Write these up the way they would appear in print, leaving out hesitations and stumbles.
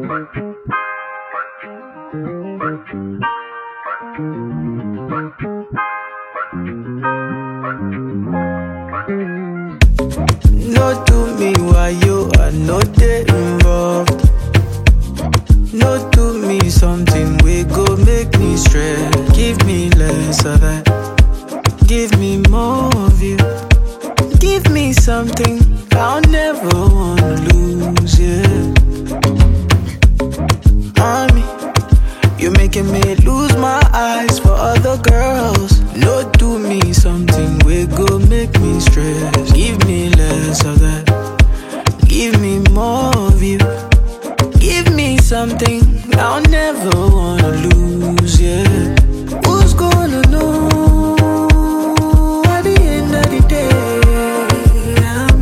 No do me why you are not there involved. No do me something we go make me stress. Give me less of that, give me more of you. Give me something I'll never wanna lose, yeah. Mommy, you're making me lose my eyes for other girls. No do me something we go make me stress. Give me less of that, give me more of you. Give me something I'll never wanna lose, yeah. Who's gonna know at the end of the day I'm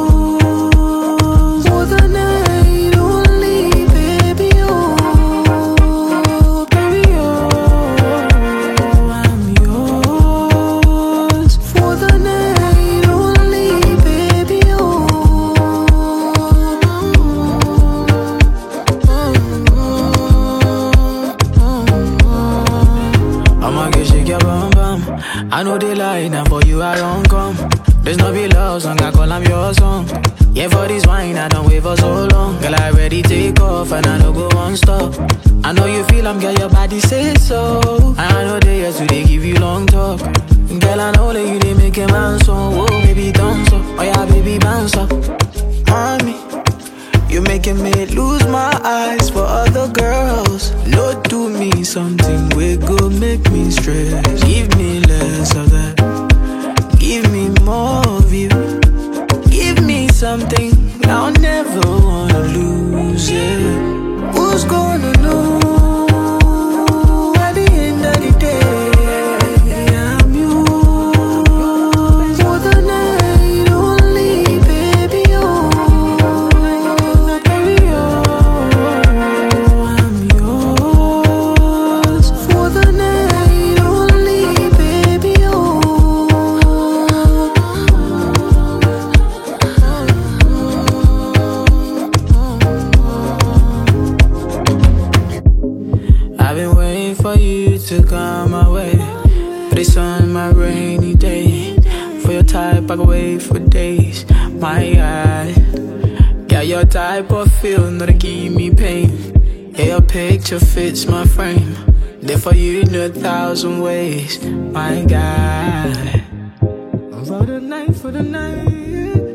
yours for the night only, baby, oh, baby, oh, I'm yours for the night only, baby, oh. I'ma get shake your bum bum. I know they lie, now for you I don't come. There's no be love song, I call I'm your song. Yeah, for this wine, I don't wait for so long. Girl, I already take off and I don't go one stop. I know you feel I'm girl, your body say so. I know they here today give you long talk. Girl, I know that you they make a man so. Whoa, baby, dance up. Oh yeah, baby, bounce up. Mommy, you're making me lose my eyes for other girls. No do me something we go make me stress. Give me less of that, give me more of you. Give me something I'll never wanna lose, yeah. Who's gonna know at the end of the day I'm yours for the night only, baby, oh, baby, oh, I'm yours for the night only, baby, oh. I've been waiting for you to come my way, but it's on my rainy day. For your type, I can wait for days. My God, got your type of feel, not to give me pain. Yeah, your picture fits my frame. There for you in 1,000 ways. My God, for the night, for the night.